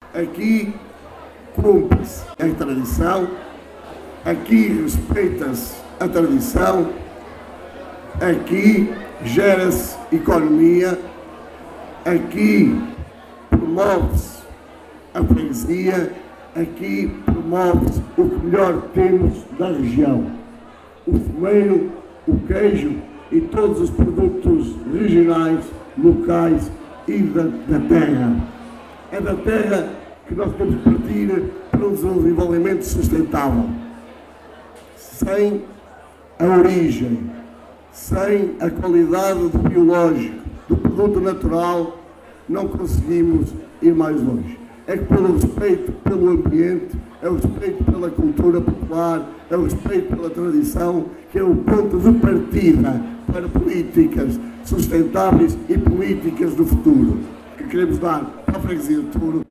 Aqui cumpre-se a tradição, aqui respeita-se a tradição, aqui gera-se economia, aqui promove-se a freguesia, aqui promove-se o que melhor temos da região: o fumeiro, o queijo e todos os produtos regionais, locais e da terra. É da terra que nós temos que partir para um desenvolvimento sustentável. Sem a origem, sem a qualidade do biológico, do produto natural, não conseguimos ir mais longe. É que pelo respeito pelo ambiente, é o respeito pela cultura popular, é o respeito pela tradição, que é o ponto de partida para políticas sustentáveis e políticas do futuro, que queremos dar para a freguesia de Touro.